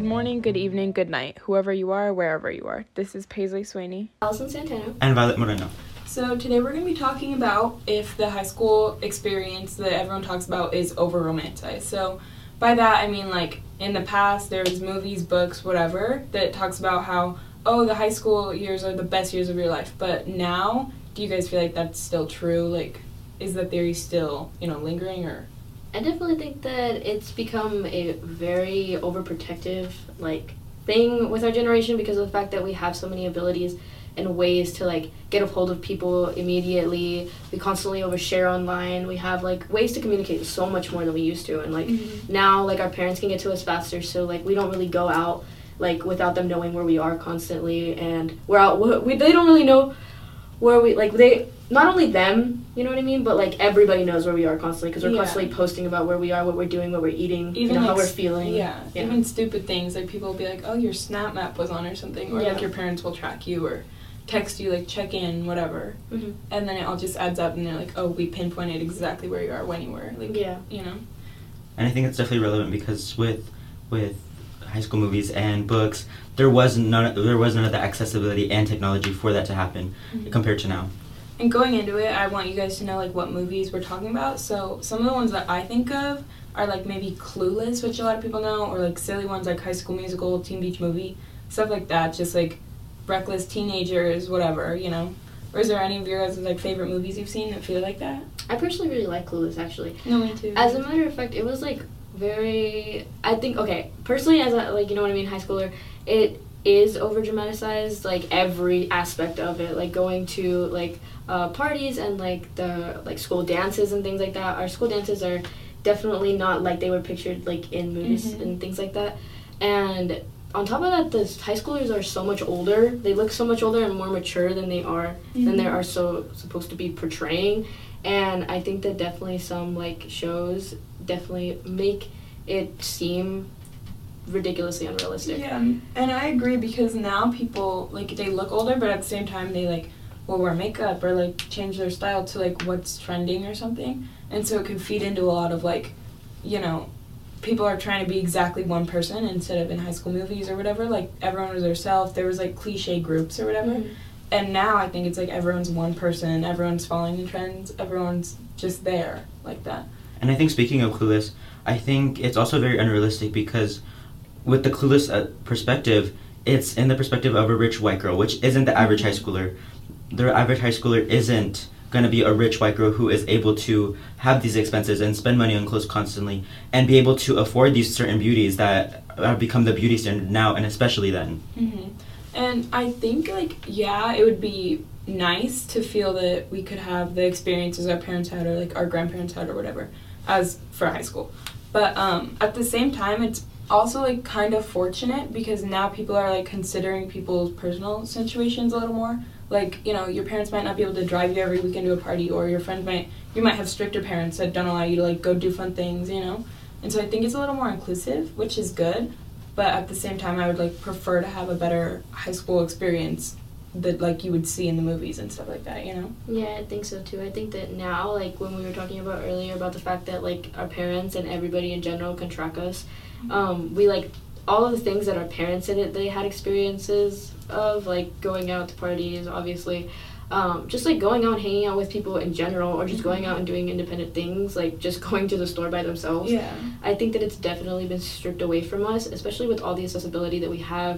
Good morning, good evening, good night, whoever you are, wherever you are. This is Paisley Swaney. Allison Santana. And Violet Moreno. So today we're going to be talking about if the high school experience that everyone talks about is over-romanticized. So by that I mean, like, in the past there was movies, books, whatever, that talks about how, oh, the high school years are the best years of your life. But now, do you guys feel like that's still true? Like, is the theory still, lingering, or... I definitely think that it's become a very overprotective, thing with our generation because of the fact that we have so many abilities and ways to, get a hold of people immediately. We constantly overshare online. We have, ways to communicate so much more than we used to. And, now, our parents can get to us faster, so, we don't really go out, without them knowing where we are constantly. And we're out, they don't really know where we, they... Not only them, you know what I mean, but, everybody knows where we are constantly because we're constantly posting about where we are, what we're doing, what we're eating, even how we're feeling. Yeah, even stupid things. People will be like, oh, your Snap Map was on or something. Or, your parents will track you or text you, check in, whatever. Mm-hmm. And then it all just adds up and they're like, oh, we pinpointed exactly where you are, when you were. And I think it's definitely relevant because with high school movies and books, there was none of the accessibility and technology for that to happen compared to now. And going into it, I want you guys to know, what movies we're talking about. So some of the ones that I think of are, maybe Clueless, which a lot of people know, or, silly ones like High School Musical, Teen Beach Movie, stuff like that, just, reckless teenagers, whatever, Or is there any of your guys' favorite movies you've seen that feel like that? I personally really like Clueless, actually. No, me too. As a matter of fact, it was, very... I think, okay, personally, as a, high schooler, it is over-dramatized, every aspect of it, going to, parties and, the, school dances and things like that. Our school dances are definitely not like they were pictured, in movies and things like that. And on top of that, the high schoolers are so much older. They look so much older and more mature than they are, than they are so supposed to be portraying. And I think that definitely some, shows definitely make it seem ridiculously unrealistic. Yeah, and I agree because now people, they look older, but at the same time they, will wear makeup or, change their style to, what's trending or something. And so it can feed into a lot of, people are trying to be exactly one person instead of in high school movies or whatever. Everyone was themselves. There was, cliche groups or whatever. Mm-hmm. And now I think it's, everyone's one person. Everyone's following the trends. Everyone's just there like that. And I think speaking of Clueless, I think it's also very unrealistic because with the Clueless perspective, it's in the perspective of a rich white girl, which isn't the average high schooler. The average high schooler isn't going to be a rich white girl who is able to have these expenses and spend money on clothes constantly and be able to afford these certain beauties that have become the beauty standard now and especially then. Mm-hmm. And I think, it would be nice to feel that we could have the experiences our parents had or, our grandparents had or whatever as for high school. But at the same time, it's also, kind of fortunate because now people are, considering people's personal situations a little more. Your parents might not be able to drive you every weekend to a party, or your friends you might have stricter parents that don't allow you to, go do fun things, And so I think it's a little more inclusive, which is good, but at the same time, I would, prefer to have a better high school experience that, you would see in the movies and stuff like that, Yeah, I think so, too. I think that now, when we were talking about earlier about the fact that, our parents and everybody in general can track us, we, all of the things that our parents did, they had experiences of, going out to parties, obviously, just, going out and hanging out with people in general, or just going out and doing independent things, just going to the store by themselves. Yeah. I think that it's definitely been stripped away from us, especially with all the accessibility that we have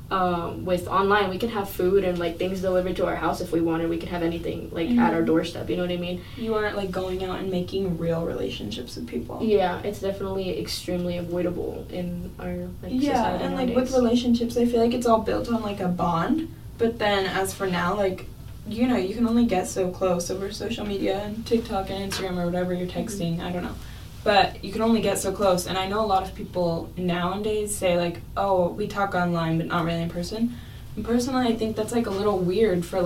with online. We can have food and, things delivered to our house if we wanted. We could have anything, at our doorstep, you know what I mean? You aren't, going out and making real relationships with people. Yeah, it's definitely extremely avoidable in our, society and, nowadays. With relationships, I feel like it's all built on, a bond. But then, as for now, you can only get so close over social media and TikTok and Instagram or whatever you're texting. I don't know. But you can only get so close. And I know a lot of people nowadays say, oh, we talk online but not really in person. And personally, I think that's, a little weird for,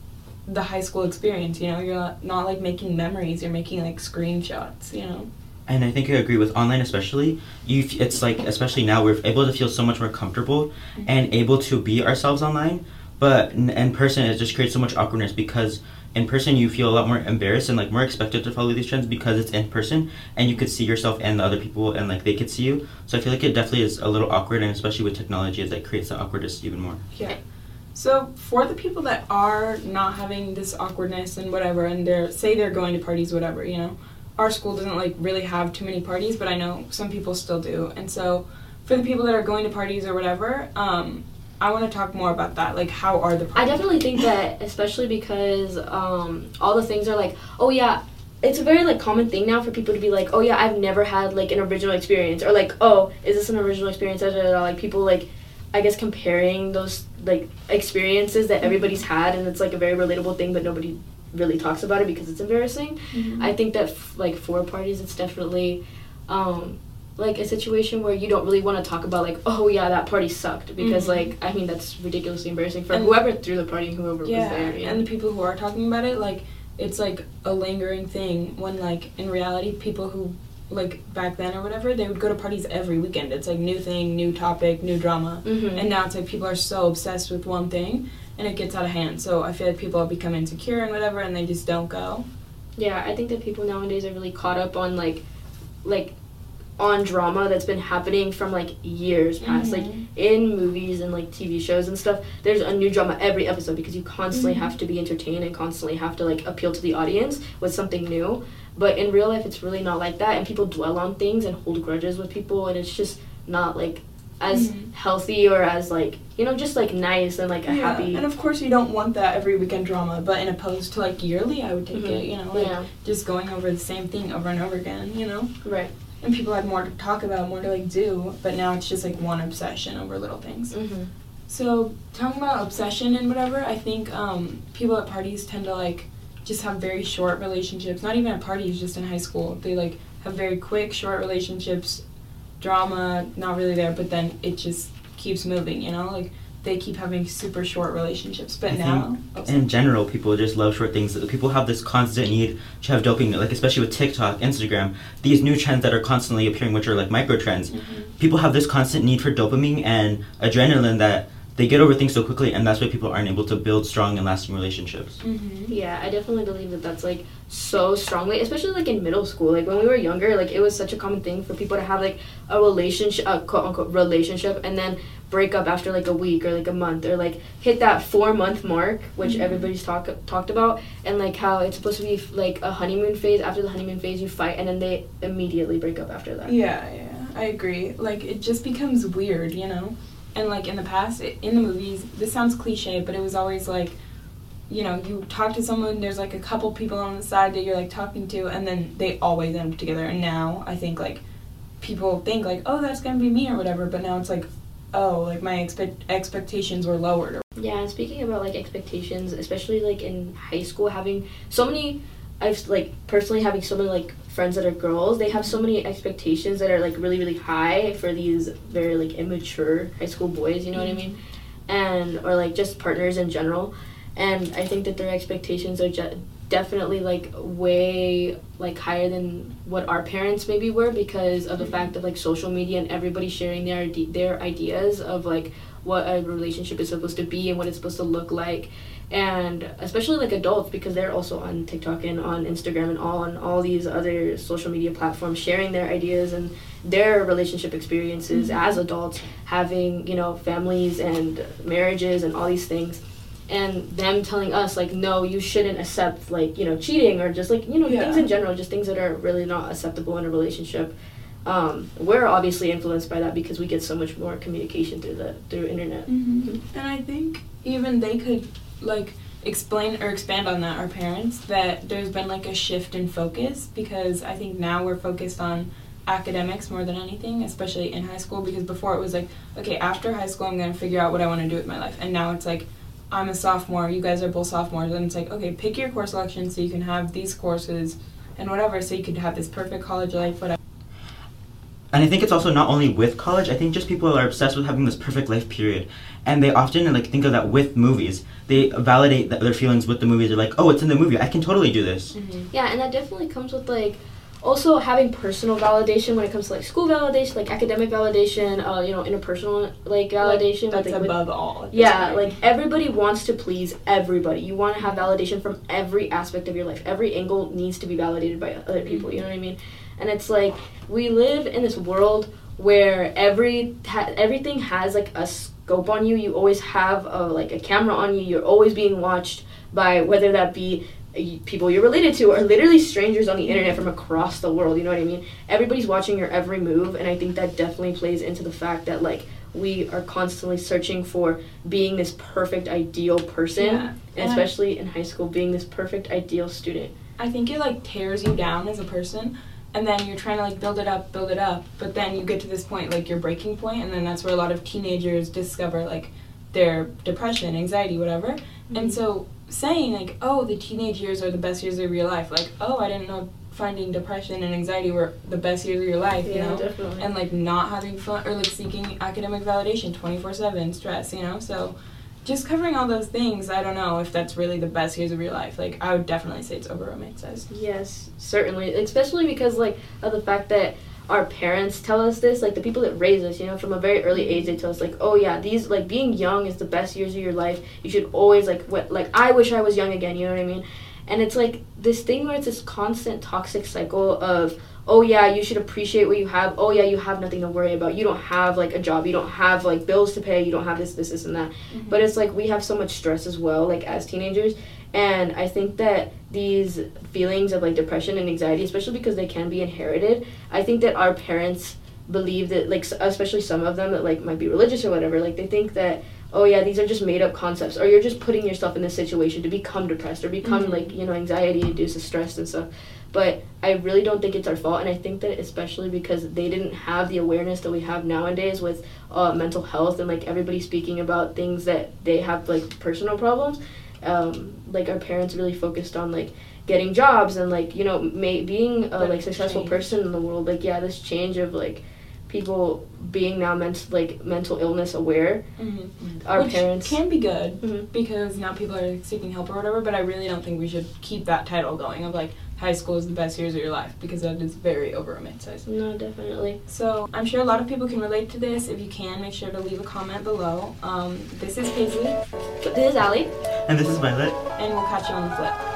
the high school experience, You're not making memories. You're making, screenshots, And I think I agree with online especially. It's, especially now, we're able to feel so much more comfortable and able to be ourselves online. But in person, it just creates so much awkwardness because in person you feel a lot more embarrassed and like more expected to follow these trends because it's in person and you could see yourself and the other people and like they could see you. So I feel like it definitely is a little awkward, and especially with technology, it like creates the awkwardness even more. Yeah. So for the people that are not having this awkwardness and whatever, and they're going to parties, whatever, you know, our school doesn't like really have too many parties, but I know some people still do. And so for the people that are going to parties or whatever, I want to talk more about that. Like, how are the parties? I definitely think that, especially because all the things are like, oh yeah, it's a very like common thing now for people to be like, oh yeah, I've never had like an original experience, or like, oh, is this an original experience? Like people like, I guess comparing those like experiences that everybody's had, and it's like a very relatable thing, but nobody really talks about it because it's embarrassing. Mm-hmm. I think that like for parties, it's definitely like a situation where you don't really want to talk about like, oh yeah, that party sucked, because like I mean that's ridiculously embarrassing for whoever threw the party and whoever was there. Yeah, and the people who are talking about it, like it's like a lingering thing when like in reality people who like back then or whatever, they would go to parties every weekend. It's like new thing, new topic, new drama. And now it's like people are so obsessed with one thing and it gets out of hand. So I feel like people become insecure and whatever and they just don't go. Yeah, I think that people nowadays are really caught up on like on drama that's been happening from like years past. Like in movies and like TV shows and stuff, there's a new drama every episode because you constantly have to be entertained and constantly have to like appeal to the audience with something new. But in real life it's really not like that, and people dwell on things and hold grudges with people, and it's just not like as healthy or as like, you know, just like nice and like a happy. And of course you don't want that every weekend drama, but in opposed to like yearly, I would take it, you know, like just going over the same thing over and over again, you know. Right. And people had more to talk about, more to like do, but now it's just like one obsession over little things. So talking about obsession and whatever, I think people at parties tend to like just have very short relationships. Not even at parties, just in high school. They like have very quick, short relationships. Drama, not really there, but then it just keeps moving, you know? Like they keep having super short relationships. But now, in general, people just love short things. People have this constant need to have dopamine, like especially with TikTok, Instagram, these new trends that are constantly appearing, which are like micro trends. People have this constant need for dopamine and adrenaline that they get over things so quickly, and that's why people aren't able to build strong and lasting relationships. Yeah, I definitely believe that that's like so strongly, especially like in middle school. Like when we were younger, like it was such a common thing for people to have like a relationship, a quote unquote relationship, and then break up after like a week or like a month, or like hit that 4-month mark, which everybody's talked about, and like how it's supposed to be like a honeymoon phase. After the honeymoon phase you fight, and then they immediately break up after that. Yeah, I agree. Like it just becomes weird, you know. And like in the past, in the movies, this sounds cliche, but it was always like, you know, you talk to someone, there's like a couple people on the side that you're like talking to, and then they always end up together. And now I think like people think like, oh, that's gonna be me or whatever, but now it's like, oh, like my expectations were lowered. Yeah, and speaking about like expectations, especially like in high school, having so many, I've like personally having so many like friends that are girls, they have so many expectations that are like really, really high for these very like immature high school boys, you know what I mean? And or like just partners in general. And I think that their expectations are definitely like way like higher than what our parents maybe were, because of the fact of like social media and everybody sharing their ideas of like what a relationship is supposed to be and what it's supposed to look like. And especially like adults, because they're also on TikTok and on Instagram and on all these other social media platforms sharing their ideas and their relationship experiences as adults, having, you know, families and marriages and all these things, and them telling us like, no, you shouldn't accept like, you know, cheating or just like, you know, things in general, just things that are really not acceptable in a relationship. We're obviously influenced by that because we get so much more communication through internet. And I think even they could like explain or expand on that, our parents, that there's been like a shift in focus, because I think now we're focused on academics more than anything, especially in high school, because before it was like, okay, after high school I'm going to figure out what I want to do with my life, and now it's like, I'm a sophomore, you guys are both sophomores, and it's like, okay, pick your course selection so you can have these courses and whatever, so you could have this perfect college life, whatever. And I think it's also not only with college, I think just people are obsessed with having this perfect life period. And they often like think of that with movies. They validate their feelings with the movies. They're like, oh, it's in the movie, I can totally do this. Yeah, and that definitely comes with like also having personal validation when it comes to like school validation, like academic validation, interpersonal like validation. That's like, above all. Yeah, like everybody wants to please everybody. You want to have validation from every aspect of your life. Every angle needs to be validated by other people. You know what I mean? And it's like we live in this world where everything has like a scope on you. You always have a camera on you. You're always being watched by whether that be people you're related to or literally strangers on the internet from across the world. You know what I mean? Everybody's watching your every move, and I think that definitely plays into the fact that like we are constantly searching for being this perfect ideal person, and especially in high school, being this perfect ideal student. I think it like tears you down as a person, and then you're trying to like build it up, but then you get to this point, like your breaking point, and then that's where a lot of teenagers discover like their depression, anxiety, whatever. Mm-hmm. And so saying like, oh, the teenage years are the best years of your life, like, oh, I didn't know finding depression and anxiety were the best years of your life, you know? Definitely. And like not having fun or like seeking academic validation 24/7, stress, you know? So just covering all those things, I don't know if that's really the best years of your life. Like, I would definitely say it's over-romanticized. Yes, certainly. Especially because, like, of the fact that our parents tell us this, like, the people that raise us, you know, from a very early age, they tell us, like, oh, yeah, these, like, being young is the best years of your life. You should always, like, I wish I was young again, you know what I mean? And it's, like, this thing where it's this constant toxic cycle of, oh, yeah, you should appreciate what you have. Oh, yeah, you have nothing to worry about. You don't have, like, a job. You don't have, like, bills to pay. You don't have this, and that. Mm-hmm. But it's, like, we have so much stress as well, like, as teenagers. And I think that these feelings of, like, depression and anxiety, especially because they can be inherited, I think that our parents believe that, like, especially some of them that, like, might be religious or whatever, like, they think that, oh, yeah, these are just made-up concepts, or you're just putting yourself in this situation to become depressed or become, mm-hmm. like, you know, anxiety-induced stress and stuff. But I really don't think it's our fault, and I think that especially because they didn't have the awareness that we have nowadays with mental health and, like, everybody speaking about things that they have, like, personal problems. Like, our parents really focused on, like, getting jobs and, like, you know, being a, like, successful person in the world. Like, yeah, this change of, like, people being now mental illness aware. Mm-hmm. Our Which parents can be good, mm-hmm. because now people are seeking help or whatever, but I really don't think we should keep that title going of, like, high school is the best years of your life, because that is very over-romanticized. No, definitely. So I'm sure a lot of people can relate to this. If you can, make sure to leave a comment below. This is Paisley. This is Allie. And this is Violet. And we'll catch you on the flip.